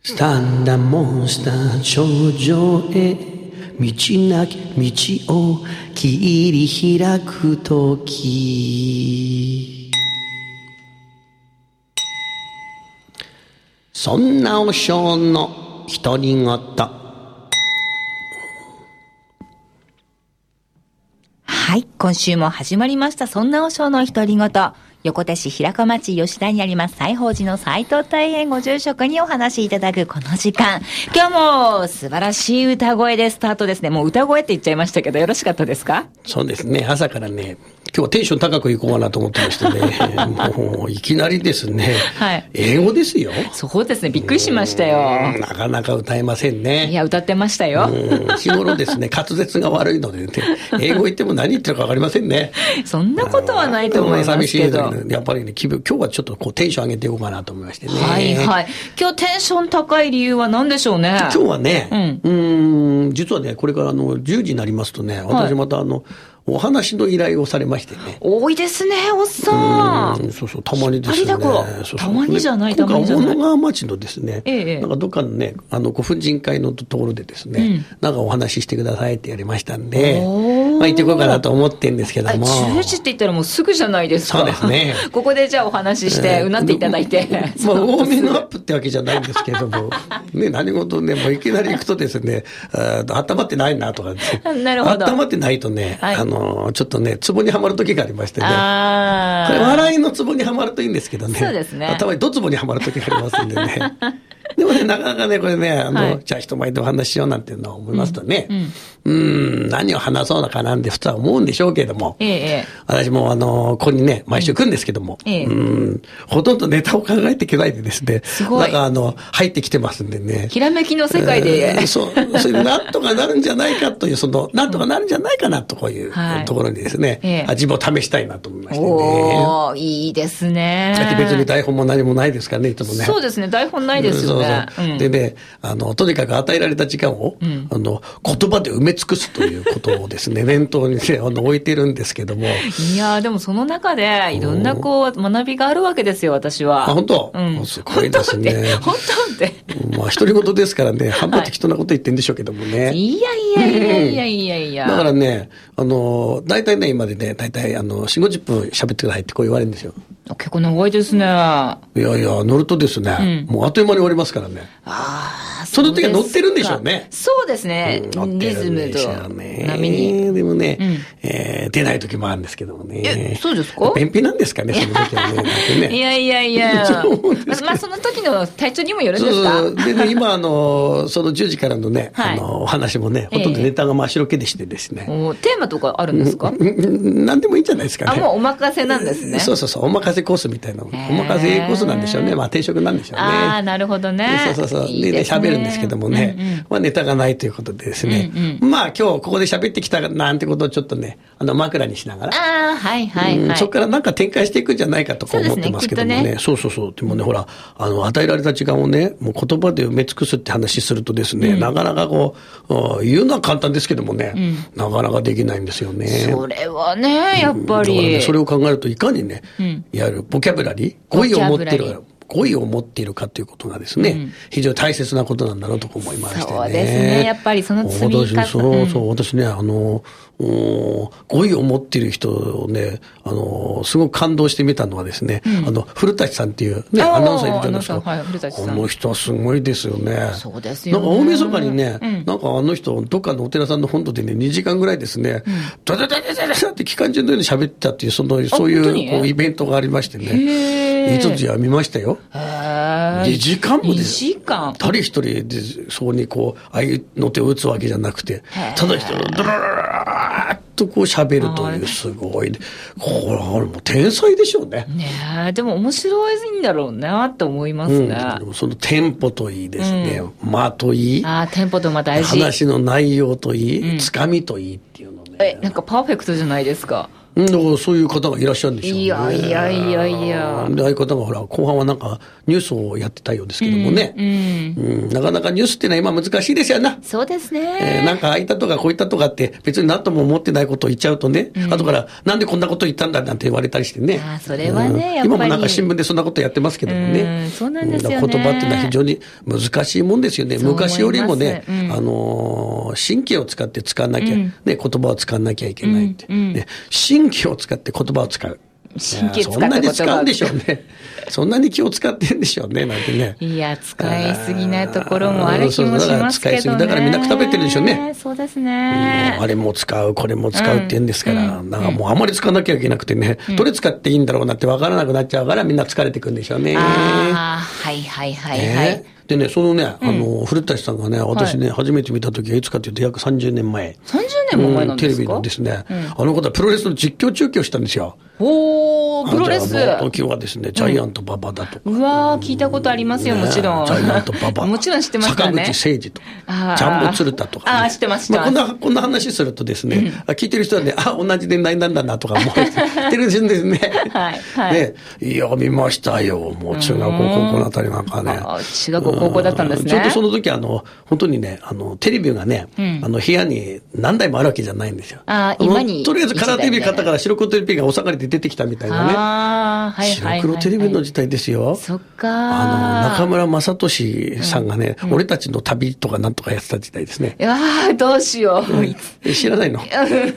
スタンダモンスター頂上へ道なき道を切り開くとき、そんなお尚の独り言。 はい、今週も始まりましたそんなお尚の独り言。横手市平子町吉田にあります西宝寺の斉藤大変ご住職にお話しいただくこの時間、今日も素晴らしい歌声でスタートですね。もう歌声って言っちゃいましたけど、よろしかったですか？ そうですね、朝からね、今日はテンション高くいこうかなと思ってましてねもういきなりですね、 はい、 英語ですよ。 そうですね、びっくりしましたよ。 なかなか歌えませんね。 いや、歌ってましたよ。 日頃ですね、滑舌が悪いのでね、英語言っても何言ってるか分かりませんね。 そんなことはないと思いますけど、 寂しいのにやっぱりね、今日はちょっとこうテンション上げていこうかなと思いましてね。 はいはい。今日テンション高い理由は何でしょうね。 今日はね、実はね、これから10時になりますとね、私またお話の依頼をされましてね。 多いですね、おっさん。 そうそう、たまにですね。 たまにじゃない、たまにじゃない。 今回、小野川町のですね、なんかどっかのね、ご婦人会のところでですね、なんかお話ししてくださいってやりましたんで、まあ行ってこようかなと思ってるんですけども。 10時って言ったらもうすぐじゃないですか。 そうですね。 ここでじゃあお話しして、うなっていただいて。 まあ、ウォーミングアップってわけじゃないんですけども、ね、何事ね、もういきなり行くとですね、温まってないなとか、 なるほど。 温まってないとね、ちょっとね、ツボにはまる時がありましてね。これ笑笑いのツボにはまるといいんですけどね。 そうですね。 たまにドツボにはまる時がありますんでね。でもね、なかなかね、これね、じゃあ人前でお話ししようなんていうのを思いますとね、何を話そうのかなんて普通は思うんでしょうけれども、私もここにね、毎週来るんですけども、ほとんどネタを考えてきないでですね、なんか入ってきてますんでね。 ひらめきの世界で。 そう。それでなんとかなるんじゃないかという、なんとかなるんじゃないかなとこういうところにですね、自分を試したいなと思いましてね。 おー、いいですね。 だって別に台本も何もないですからね、いつもね。 そうですね、台本ないですよね。 でね、とにかく与えられた時間を、言葉で埋め尽くすということをですね、念頭にね、置いてるんですけども。 いやー、でもその中で、いろんな学びがあるわけですよ、私は。 あ、本当？すごいですね。 本当って。 まあ、独り言ですからね、半分適当なこと言ってんでしょうけどもね。 いや。 だからね、大体ね、今でね、大体4、50分喋ってくださいってこう言われるんですよ。 結構長いですね。いや、乗るとですね、もうあっという間に終わりますからね。その時は乗ってるんでしょうね。 そうですね。リズムと波に。 でもね、出ない時もあるんですけどもね。 そうですか？ 便秘なんですかね、その時はね。 いや。まあ、その時の体調にもよるんですか？ でね、今、その10時からのね、お話もね、ほとんどネタが真っ白けでしてですね。 テーマとかあるんですか？ 何でもいいんじゃないですかね。 もうお任せなんですね。 そう、お任せコースみたいな。お任せコースなんでしょうね。まあ、定食なんでしょうね。 なるほどね。 そう。で、喋るんですけどもね、まあ、ネタがないということでですね。まあ、今日ここで喋ってきたなんてことをちょっとね、枕にしながら。そこからなんか展開していくんじゃないかとか思ってますけどもね。そう。でもね、ほら、与えられた時間をね、もう言葉で埋め尽くすって話するとですね、なかなか言うのは簡単ですけどもね、なかなかできないんですよね。 それはね、やっぱり。 それを考えるといかにね、やるボキャブラリー、語彙を持っているかということがですね、非常に大切なことなんだろうと思いましてね。 そうですね。やっぱりその積み方。 私ね、語彙を持っている人をね、すごく感動してみたのはですね、古舘さんっていうね、アナウンサーいるじゃないですか。この人はすごいですよね。 そうですよね。 なんか大晦日にね、なんか人、どっかのお寺さんの本堂でね、2時間ぐらいですね、ダダダダダダって機関銃のように喋ったっていう、そういうイベントがありましてね、一つは見ましたよ。2時間もです。 2時間。 誰一人で、そこにああいうの手を打つわけじゃなくて、ただ一人、ドラララーっと喋るという、すごい。これはもう天才でしょうね。 ねえ、でも面白いんだろうなって思いますね。 でもそのテンポといいですね、間といい。 テンポと間大事。 話の内容といい、つかみといいっていうのね。 なんかパーフェクトじゃないですか。 そういう方がいらっしゃるんでしょうね。 いや。 で、ああいう方がほら、後半はなんかニュースをやってたようですけどもね。なかなかニュースってのは今難しいですよな。 そうですね。 なんかああいったとかこういったとかって別に何とも思ってないことを言っちゃうとね、後からなんでこんなこと言ったんだなんて言われたりしてね。 それはね、やっぱり。 今もなんか新聞でそんなことやってますけどもね。 そうなんですよね。 言葉っていうのは非常に難しいもんですよね。昔よりもね、神経を使って使わなきゃ、ね、言葉を使わなきゃいけないって。ね、神経を使って言葉を使う。 神経使ってそんなに使うんでしょうね。そんなに気を使ってんでしょうね、なんてね。 いや、使いすぎなところもある気もしますけどね。 使いすぎだからみんな食べてるでしょうね。 そうですね。 あれも使う、これも使うって言うんですから、なんかもうあまり使わなきゃいけなくてね、どれ使っていいんだろうなって分からなくなっちゃうからみんな疲れてくるんでしょうね。 はいはいはいはい。 でね、そのね、古舘さんがね、私ね、初めて見た時はいつかというと約30年前。 30年も前なんですか？ テレビのですね、あの方はプロレスの実況中継をしたんですよ。 プロレス。 時はですね、ジャイアント馬場だとか。 うわー、聞いたことありますよ、もちろん。 ジャイアント馬場。 もちろん知ってますからね。 坂口誠二とか、ジャンボ鶴田とか。 知ってます、知ってます。こんな話するとですね、聞いてる人はね、同じ年代なんだなとか思ってるんですね。で、いや、見ましたよ。もう中学校、高校のあたりなんかね。 中学校、高校だったんですね。 ちょうどその時本当にね、テレビがね、部屋に何台もあるわけじゃないんですよ。 今に。 とりあえずカラーテレビ買ったから白黒テレビがお下がりで出てきたみたいなね。白黒テレビの時代ですよ。 そっか。 中村雅俊さんがね、俺たちの旅とかなんとかやってた時代ですね。 どうしよう。知らないの？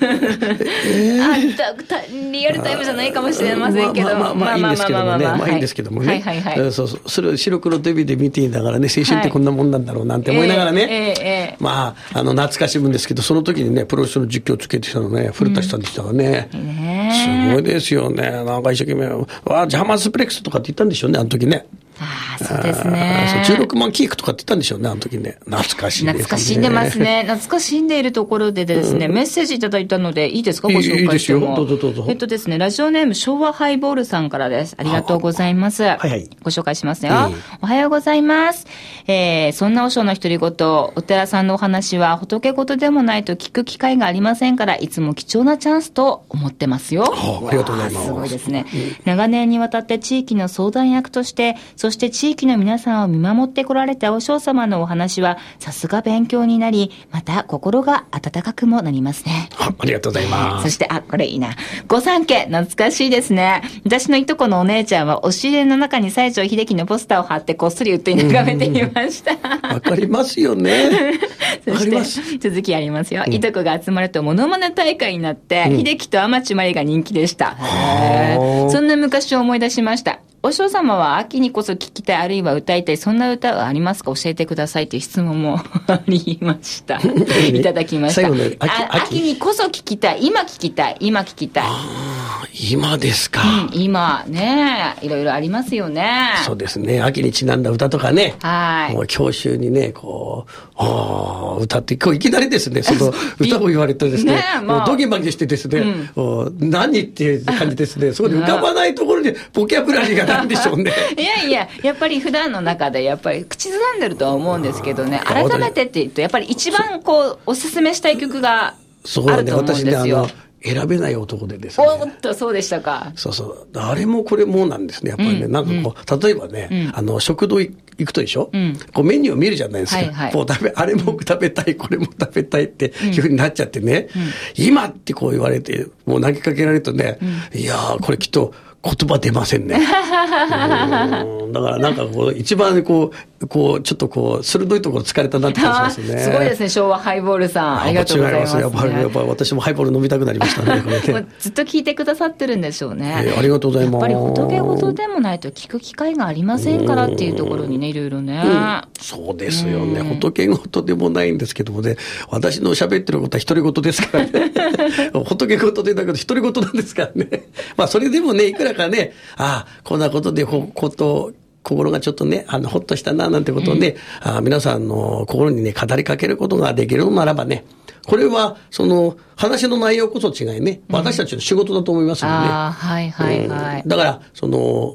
リアルタイムじゃないかもしれませんけど。 まあいいんですけどもね。まあいいんですけどもね。それを白黒テレビで見ていながらね、青春ってこんなもんなんだろうなんて思いながらね。まあ、懐かしいもんですけど、その時にね、プロレスの実況をつけてきたのね、古舘さんでしたからね。すごいですよね。なんか一生懸命、ジャーマンスプレックスとかって言ったんでしょうね、あの時ね。 そうですね。 16万キークとかって言ったんでしょうね、あの時ね。懐かしいですね。 懐かしんでますね。懐かしんでいるところでですね、メッセージいただいたので、いいですか、ご紹介しても。 いいですよ、どうぞどうぞ。 ですね、ラジオネーム昭和ハイボールさんからです。ありがとうございます。ご紹介しますよ。おはようございます。そんな和尚の独り言、お寺さんのお話は仏事でもないと聞く機会がありませんから、いつも貴重なチャンスと思ってますよ。 ありがとうございます。 すごいですね。長年にわたって地域の相談役として、そして地域の皆さんを見守ってこられた和尚様のお話は、さすが勉強になり、また心が温かくもなりますね。 ありがとうございます。 そして、これいいな。御三家、懐かしいですね。私のいとこのお姉ちゃんは、押し入れの中に西城秀樹のポスターを貼ってこっそり売って眺めていました。 わかりますよね。 そして、続きありますよ。いとこが集まるとモノマネ大会になって、秀樹と天地真理が人気でした。そんな昔を思い出しました。お嬢様は秋にこそ聞きたい、あるいは歌いたい、そんな歌はありますか？教えてくださいという質問もありました。いただきました。秋にこそ聞きたい、今聞きたい、今聞きたい。 今ですか。 今ね、いろいろありますよね。 そうですね。秋にちなんだ歌とかね。もう教習にね、歌って、いきなりですね、その歌を言われてですね、もうドギマギしてですね、何っていう感じですね、そこで浮かばないところにボキャブラリーがなんでしょうね。 やっぱり普段の中でやっぱり口ずさんでるとは思うんですけどね、改めてって言うとやっぱり一番おすすめしたい曲があると思うんですよ。 選べない男でですね。 そうでしたか。 あれもこれもなんですね。やっぱりね、なんか例えばね、食堂行くとでしょ、メニューを見るじゃないですか。あれも食べたい、これも食べたいっていうふうになっちゃってね、今って言われて、もう投げかけられるとね、いやー、これきっと、言葉出ませんね。だからなんか一番ちょっと鋭いところ疲れたなって感じですね。 すごいですね、昭和ハイボールさん。ありがとうございます、ね。 やっぱり私もハイボール飲みたくなりましたね。 ずっと聞いてくださってるんでしょうね。 ありがとうございます。 やっぱり仏事でもないと聞く機会がありませんからっていうところにね、いろいろね。 そうですよね。仏事でもないんですけどもね、私の喋ってることは独り言ですからね。仏事でだけど独り言なんですからね。まあそれでもね、いくらかね、こんなことで心がちょっとね、ほっとしたな、なんてことをね、皆さんの心にね、語りかけることができるのならばね、これは、話の内容こそ違いね、私たちの仕事だと思いますのでね。 だから、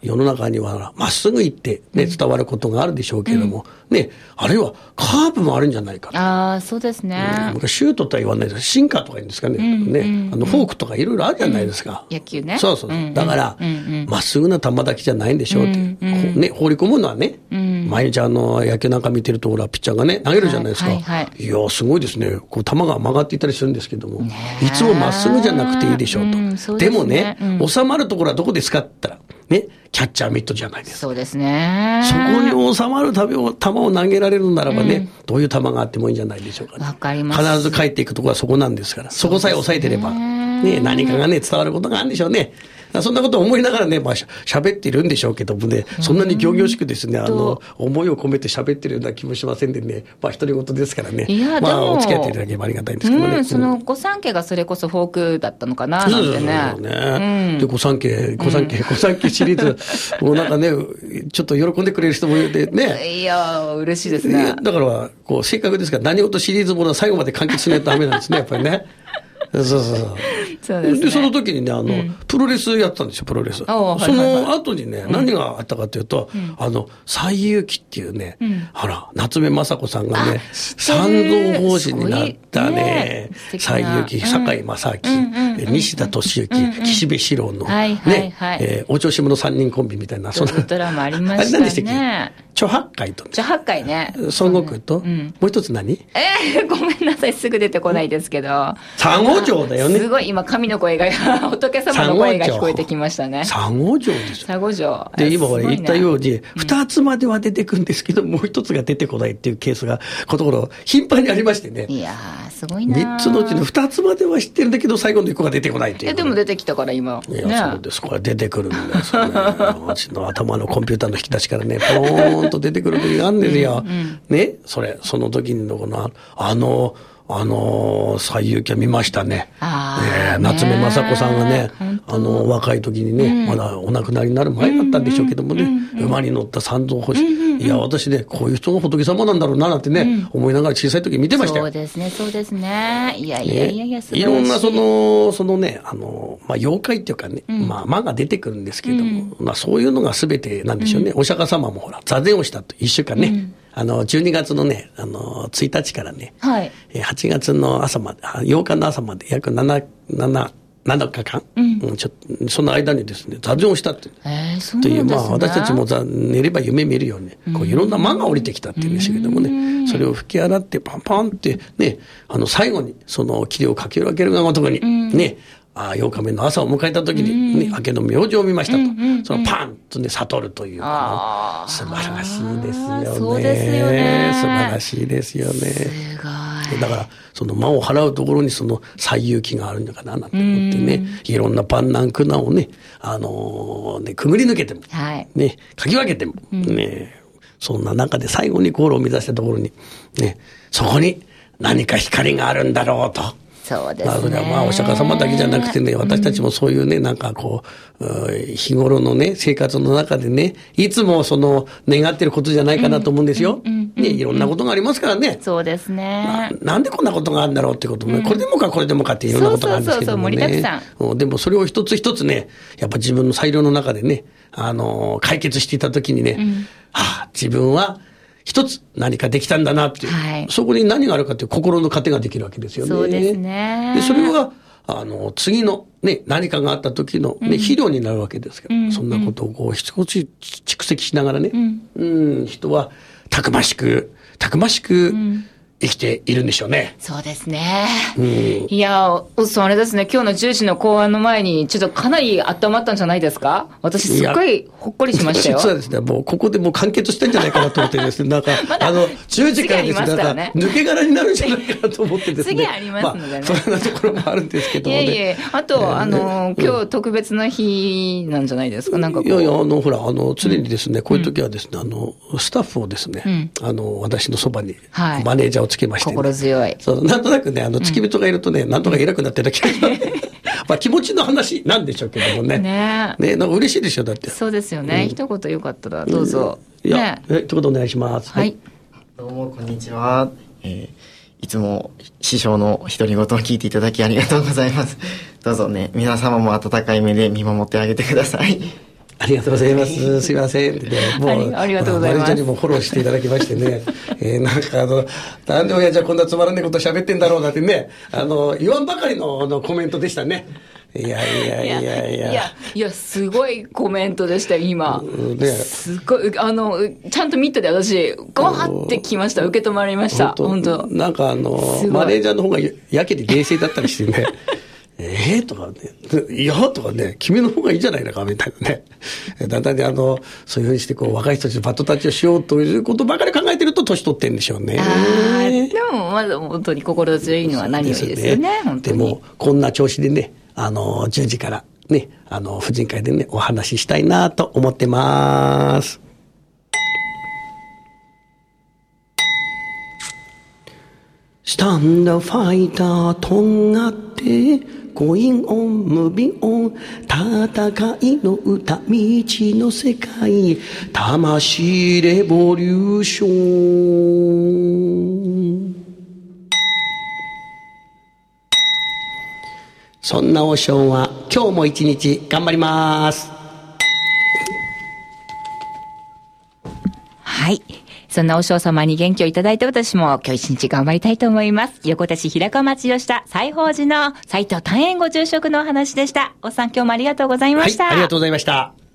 世の中にはまっすぐ行ってね、伝わることがあるでしょうけれども、ね、あるいはカーブもあるんじゃないかと。 ああ、そうですね。 シュートとは言わないです。シンカーとか言うんですかね。ね、フォークとかいろいろあるじゃないですか。 野球ね。 そうそう。だから、まっすぐな球だけじゃないんでしょうって。ね、放り込むのはね、毎日野球なんか見てると、ほら、ピッチャーがね、投げるじゃないですか。いや、すごいですね。こう、球が曲がっていったりするんですけども、いつもまっすぐじゃなくていいでしょうと。でもね、収まるところはどこですかって言ったら、ね、キャッチャーミットじゃないですか。 そうですね。 そこに収まる球を投げられるならばね、どういう球があってもいいんじゃないでしょうかね。 わかります。 必ず帰っていくところはそこなんですから、そこさえ抑えてれば、ね、何かがね、伝わることがあるんでしょうね。そんなことを思いながらね、喋っているんでしょうけどもね、そんなに仰々しくですね、思いを込めて喋ってるような気もしませんでね、独り言ですからね。お付き合いいただければありがたいんですけどね。 その御三家がそれこそフォークだったのかな、なんてね。 で、御三家シリーズ、もうなんかね、ちょっと喜んでくれる人もいてね。 いや、嬉しいですね。 だから、こう、せっかくですから、何事シリーズものは最後まで完結しないとダメなんですね、やっぱりね。そうですね。で、その時にね、プロレスやったんですよ、プロレス。その後にね、何があったかというと、西遊記っていうね、夏目雅子さんがね、三蔵法師になったね、西遊記、堺正明、西田敏行、岸辺四郎の、ね、お調子者3人コンビみたいな、 そんなドラマありましたね。あれ何でしたっけ？ 著八海と。 著八海ね。 孫悟空と、もう一つ何？ ごめんなさい、すぐ出てこないですけど。 三五条だよね。 すごい、今、神の声が、仏様の声が聞こえてきましたね。 三五条ですよ。 三五条。 で、今俺言ったように、二つまでは出てくるんですけど、もう一つが出てこないっていうケースが、このところ、頻繁にありましてね。 いやー、すごいな。 三つのうちの二つまでは知ってるんだけど、最後の一個が出てこないっていう。 でも出てきたから、今。 いや、そうです。これ出てくるんですよね。私の頭のコンピューターの引き出しからね、ポーンと出てくる時があるんですよ。ね、その時にのこの、西遊記は見ましたね。夏目雅子さんがね、若い時にね、まだお亡くなりになる前だったんでしょうけどもね、馬に乗った三蔵法師。いや、私ね、こういう人が仏様なんだろうな、なんてね、思いながら小さい時見てましたよ。 そうですね、そうですね。いや、すごい。 いろんなそのね、妖怪っていうかね、魔が出てくるんですけども、そういうのが全てなんでしょうね。お釈迦様もほら、座禅をしたと、一週間ね。12月のね、1日からね、8月の朝まで、8日の朝まで約7日間、その間にですね、座禅をしたって。という、私たちも寝れば夢見るように、こういろんな魔が降りてきたっていうんですけどもね、それを吹き洗ってパンパンってね、最後にその霧をかけるわけるがごとくに、ね、8日目の朝を迎えた時に、ね、明けの明星を見ましたと。そのパンとね、悟るという。素晴らしいですよね。 そうですよね。 素晴らしいですよね。 すごい。 だから、その魔を払うところにその西遊記があるのかななんて思ってね、いろんな万難苦難をね、くぐり抜けても、ね、かき分けても、ね、そんな中で最後にゴールを目指したところに、ね、そこに何か光があるんだろうと。 そうですね。 それはお釈迦様だけじゃなくてね、私たちもそういうね、なんかこう、日頃のね、生活の中でね、いつもその、願ってることじゃないかなと思うんですよ。ね、いろんなことがありますからね。 そうですね。 なんでこんなことがあるんだろうってこともね、これでもかこれでもかっていろんなことがあるんですけどもね。 盛りだくさん。 でもそれを一つ一つね、やっぱ自分の裁量の中でね、解決していたときにね、自分は、一つ何かできたんだなっていう、そこに何があるかという心の糧ができるわけですよね。 そうですね。 で、それは、次のね、何かがあった時のね、肥料になるわけですけど、そんなことをこう、少し蓄積しながらね、人はたくましく生きているんでしょうね。 そうですね。いや、あれですね、今日の10時の講演の前に、ちょっとかなり温まったんじゃないですか？私、すっごいほっこりしましたよ。 実はですね、もうここでもう完結してんじゃないかなと思ってですね、なんか、10時からですね、なんか、抜け殻になるんじゃないかなと思ってですね。 次ありますのでね。 そんなところもあるんですけどもね。 あと、今日特別な日なんじゃないですか、なんかこう。 いやいや、ほら、常にですね、こういう時はですね、スタッフをですね、私のそばに、マネージャーをつけまして、 心強い。 そう、なんとなくね、付き人がいるとね、なんとか偉くなってる気がします。気持ちの話なんでしょうけどもね。ね、なんか嬉しいでしょ、だって。 そうですよね。一言よかったら、どうぞ。 いや、一言お願いします。 はい。 どうも、こんにちは。いつも師匠の独り言を聞いていただきありがとうございます。どうぞね、皆様も温かい目で見守ってあげてください。 ありがとうございます。すいません。 もうありがとうございます。 マネージャーにもフォローしていただきましてね。なんかなんで親父はこんなつまらないこと喋ってんだろうなってね、言わんばかりのコメントでしたね。いや、すごいコメントでしたよ、今。ね、すごい、ちゃんと見てて私、ゴーってきました。受け止まりました。本当なんかマネージャーの方がやけに冷静だったりしてね。とかね、いやとかね、君の方がいいじゃないのか、みたいなね。だんだんね、そういうふうにして、若い人たちのバトンタッチをしようということばかり考えてると、年取ってんでしょうね。 でも、まだ本当に心強いのは何よりですよね、本当に。 でも、こんな調子でね、10時からね、婦人会でね、お話ししたいなと思ってます。スタンドファイターとんがってゴインオンムビンオン戦いの歌未知の世界魂レボリューション。そんなおしょうは今日も一日頑張ります。 はい、そんなお嬢様に元気をいただいて、私も今日一日頑張りたいと思います。横手市平川町吉田西宝寺の斉藤丹円ご住職のお話でした。おっさん、今日もありがとうございました。 はい、ありがとうございました。